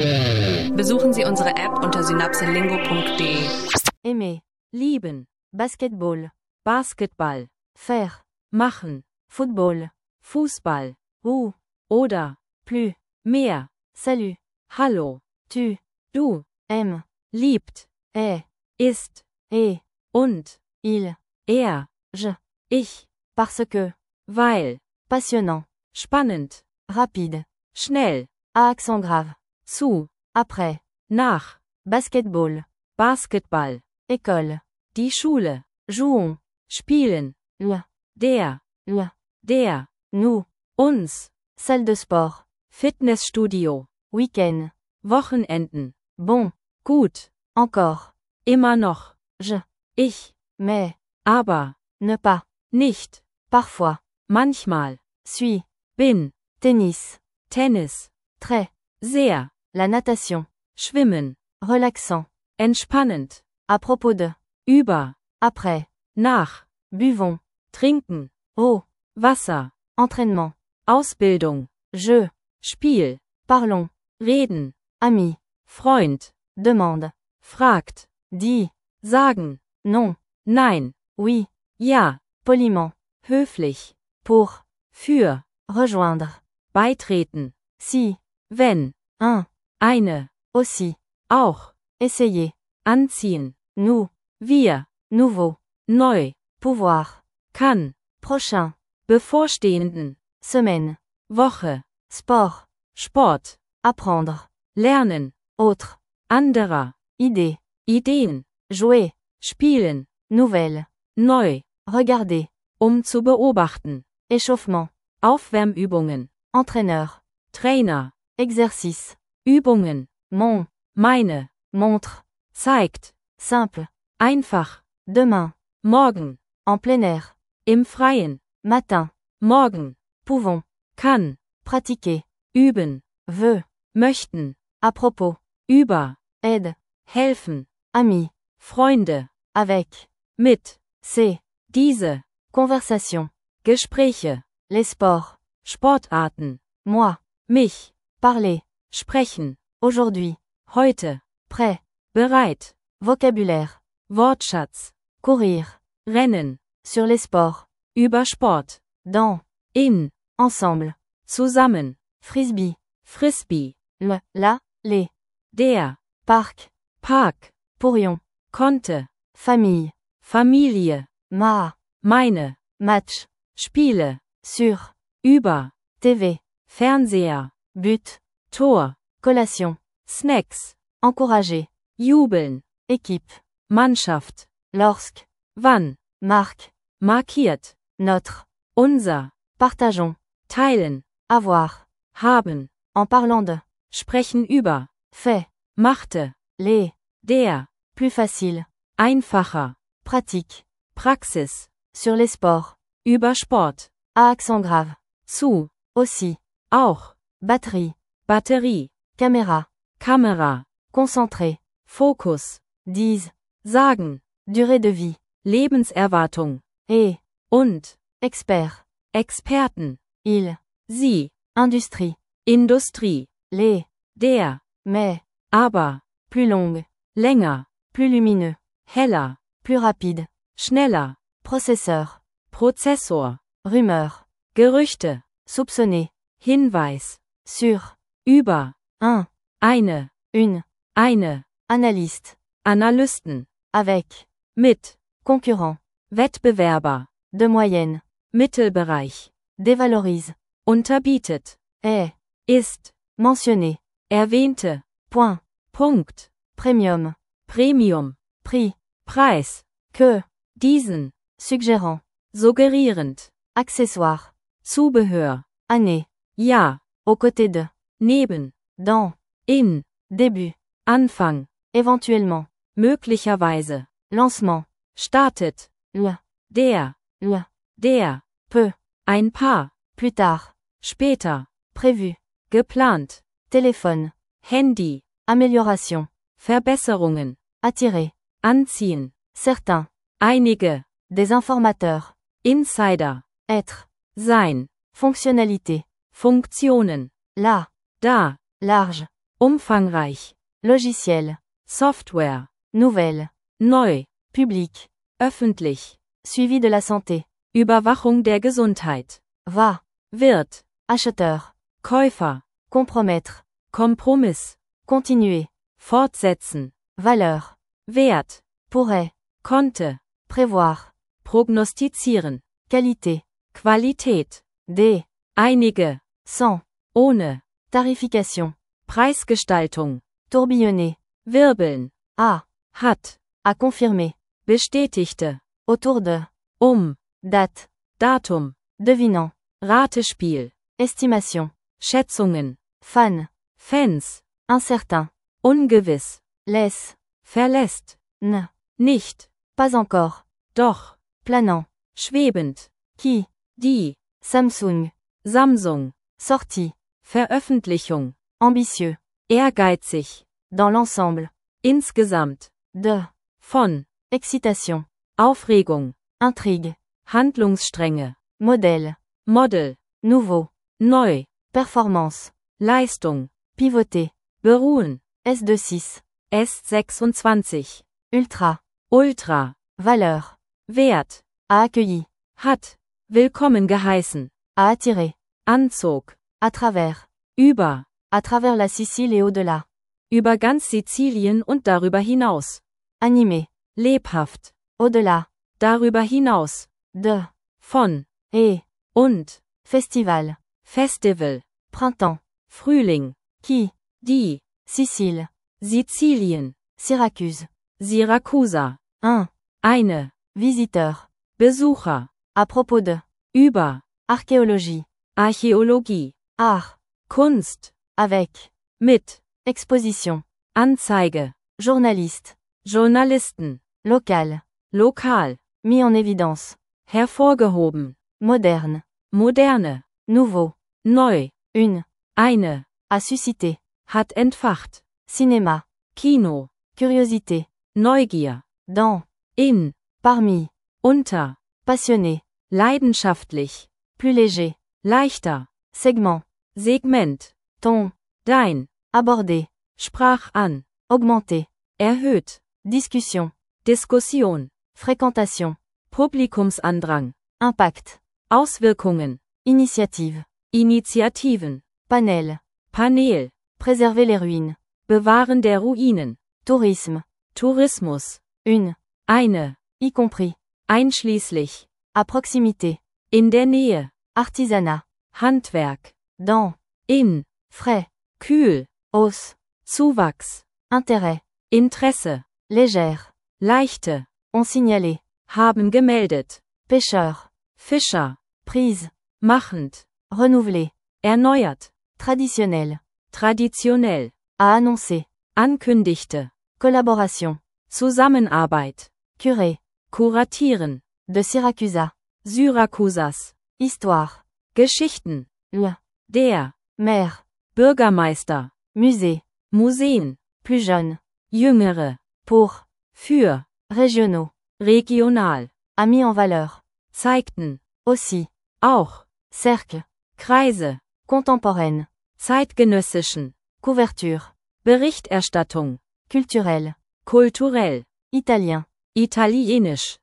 Besuchen Sie unsere App unter synapselingo.de. Aimer, lieben, Basketball, Basketball, faire, machen, Football, Fußball, ou, oder, plus, mehr, salut, hallo, tu, du, aimes, liebt, ist, und, il, je, ich, parce que, weil, passionnant, spannend, rapide, schnell, à accent grave, zu, après, nach, basketball, Basketball, école, die Schule, jouons, spielen, der, nous, uns, salle de sport, Fitnessstudio, week-end, Wochenenden, bon, gut, encore, immer noch, ich, mais, aber, ne pas, nicht, parfois, manchmal, suis, bin, tennis, très, sehr, la natation, schwimmen, relaxant, entspannend, à propos de, über, après, nach, buvons, trinken, Wasser, entraînement, Ausbildung, jeu, Spiel, parlons, reden, ami, Freund, demande, fragt, dit, sagen, non, nein, oui, ja, poliment, höflich, pour, für, rejoindre, beitreten, si, wenn, eine, aussi, auch, essayer, anziehen, nous, wir, nouveau, neu, pouvoir, kann, prochain, bevorstehenden, semaine, Woche, sport, Sport, apprendre, lernen, autre, anderer, idée, Ideen, jouer, spielen, nouvelle, neu, regarder, zu beobachten, échauffement, Aufwärmübungen, entraîneur, Trainer, exercice, Übungen, meine, montre, zeigt, simple, einfach, demain, morgen, en plein air, im Freien, matin, morgen, pouvons, kann, pratiquer, üben, veut, möchten, à propos, über, aide, helfen, ami, Freunde, avec, mit, c'est, diese, conversation, Gespräche, les sports, Sportarten, moi, mich, parler, sprechen, aujourd'hui, heute, prêt, bereit, vocabulaire, Wortschatz, courir, rennen, sur les sports, über Sport, dans, in, ensemble, zusammen, frisbee, Frisbee, la, les, der, parc, pourrions, konnte, famille, Familie, meine, match, Spiele, sur, über, TV, Fernseher, but, Tor, collation, Snacks, encourager, jubeln, équipe, Mannschaft, lorsque, wann, marque, markiert, notre, unser, partageons, teilen, avoir, haben, en parlant de, sprechen über, fait, machte, les, der, plus facile, einfacher, pratique, Praxis, sur les sports, über Sport, à accent grave, zu, aussi, auch, batterie, Batterie, Kamera, concentré, Fokus, sagen, durée de vie, Lebenserwartung, und, expert, Experten, il, sie, industrie, les, der, mais, aber, plus longue, länger, plus lumineux, heller, plus rapide, schneller, processeur, Prozessor, rumeur, Gerüchte, soupçonner, Hinweis, sur, über, eine, eine, analyste, Analysten, avec, mit, concurrent, Wettbewerber, de moyenne, Mittelbereich, dévalorise, unterbietet, ist, mentionné, erwähnte, point, Punkt, Premium, prix, Preis, que, diesen, suggérant, suggerierend, accessoire, Zubehör, année, ja, aux côtés de, neben, dans, in, début, Anfang, éventuellement, möglicherweise, lancement, startet, der, peu, ein paar, plus tard, später, prévu, geplant, téléphone, Handy, amélioration, Verbesserungen, attirer, anziehen, certains, einige, des informateurs, Insider, être, sein, fonctionnalité, Funktionen, là, da, large, umfangreich, logiciel, Software, nouvelle, neu, public, öffentlich, suivi de la santé, Überwachung der Gesundheit, va, wird, acheteur, Käufer, compromettre, Kompromiss, continuer, fortsetzen, valeur, Wert, pourrait, konnte, prévoir, prognostizieren, qualité, Qualität, des, einige, sans, ohne, tarification, Preisgestaltung, tourbillonner, wirbeln, hat, à confirmer, bestätigte, autour de, date, Datum, devinant, Ratespiel, estimation, Schätzungen, fan, Fans, incertain, ungewiss, laisse, verlässt, nicht, pas encore, doch, planant, schwebend, qui, die, Samsung, sortie, Veröffentlichung, ambitieux, ehrgeizig, dans l'ensemble, insgesamt, de, von, excitation, Aufregung, intrigue, Handlungsstränge, Modell, Model, nouveau, neu, performance, Leistung, pivoter, beruhen, S26, S26, ultra, valeur, Wert, a accueilli, hat, willkommen geheißen, a attiré, anzog, à travers, à travers la Sicile et au-delà, über ganz Sizilien und darüber hinaus, animé, lebhaft, au-delà, darüber hinaus, de, von, et, und, festival, printemps, Frühling, qui, die, Sicile, Sizilien, Syracuse, Syracusa, eine, visiteur, Besucher, à propos de, über, archéologie, Archäologie, art, Kunst, avec, mit, exposition, Anzeige, journaliste, Journalisten, local, lokal, mis en évidence, hervorgehoben, moderne, moderne, nouveau, neu, eine, a suscité, hat entfacht, cinéma, Kino, curiosité, Neugier, dans, in, parmi, unter, passionné, leidenschaftlich, plus léger, leichter, segment, ton, dein, aborder, sprach an, augmenter, erhöht, discussion, Diskussion, fréquentation, Publikumsandrang, impact, Auswirkungen, initiative, Initiativen, Panel, préserver les ruines, bewahren der Ruinen, tourisme, Tourismus, eine, y compris, einschließlich, à proximité, in der Nähe, artisanat, Handwerk, dans, in, frais, kühl, hausse, Zuwachs, intérêt, Interesse, légère, leichte, ont signalé, haben gemeldet, pêcheur, Fischer, prise, machend, renouvelé, erneuert, traditionnel, traditionell, a annoncé, ankündigte, collaboration, Zusammenarbeit, curé, kuratieren, de Syracusa, Syrakusas, histoire, Geschichten, der, maire, Bürgermeister, musée, Museen, plus jeune, jüngere, pour, für, régionaux, regional, a mis en valeur, zeigten, aussi, auch, cercle, Kreise, contemporaine, zeitgenössischen, couverture, Berichterstattung, culturelle, kulturell, italien, italienisch,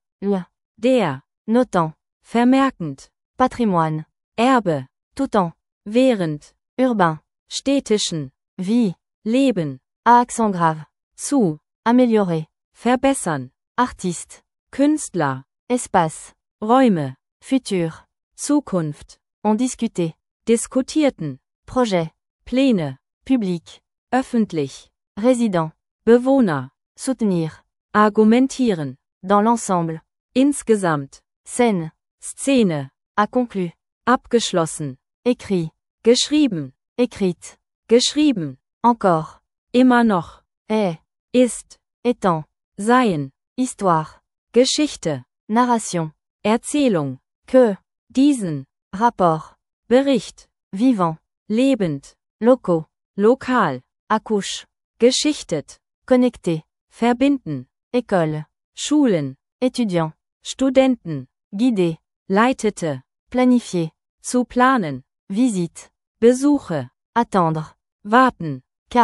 der, notant, vermerkend, patrimoine, Erbe, tout en, während, urbain, städtischen, vie, Leben, à accent grave, zu, améliorer, verbessern, artiste, Künstler, espace, Räume, futur, Zukunft, ont discuté, diskutierten, projet, Pläne, public, öffentlich, résident, Bewohner, soutenir, argumentieren, dans l'ensemble, insgesamt, scène, Szene, a conclu, abgeschlossen, écrit, geschrieben, écrite, geschrieben, encore, immer noch, ist, étant, sein, histoire, Geschichte, narration, Erzählung, que, diesen, rapport, Bericht, vivant, lebend, locaux, lokal, accouche, geschichtet, connecté, verbinden, école, Schulen, étudiant, Studenten, guider, leitete, planifier, zu planen, visite, Besuche, attendre, warten, cas,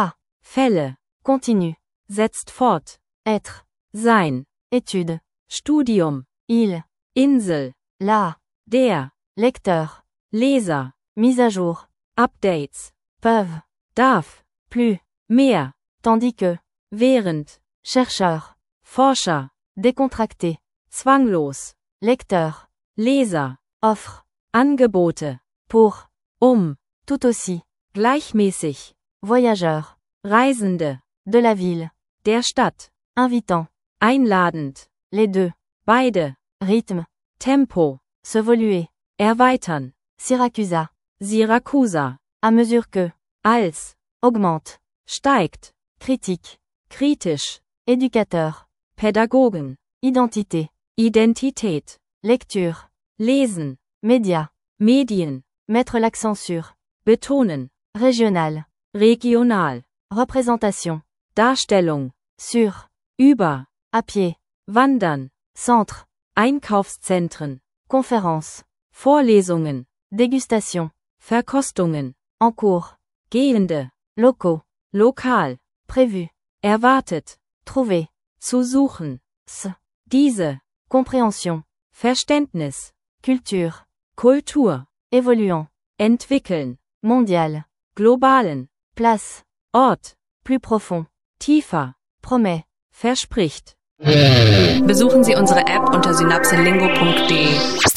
Fälle, continue, setzt fort, être, sein, étude, Studium, il, Insel, la, der, lecteur, Leser, mise à jour, Updates, peuvent, darf, plus, mehr, tandis que, während, chercheur, Forscher, décontracté, zwanglos, lecteur, Leser, offre, Angebote, pour, tout aussi, gleichmäßig, voyageur, Reisende, de la ville, der Stadt, invitant, einladend, les deux, beide, rythme, Tempo, se voluer, erweitern, Syracusa, Syracusa, à mesure que, als, augmente, steigt, critique, kritisch, éducateur, Pädagogen, identité, Identität, lecture, lesen, média, Medien, mettre l'accent sur, betonen, régional, regional, représentation, Darstellung, sur, über, à pied, wandern, centre, Einkaufszentren, conférence, Vorlesungen, dégustation, Verkostungen, en cours, gehende, locaux, lokal, prévu, erwartet, trouver, zu suchen, diese, compréhension, Verständnis, culture, Kultur, évoluant, entwickeln, mondial, globalen, place, Ort, plus profond, tiefer, promet, verspricht. Besuchen Sie unsere App unter synapselingo.de.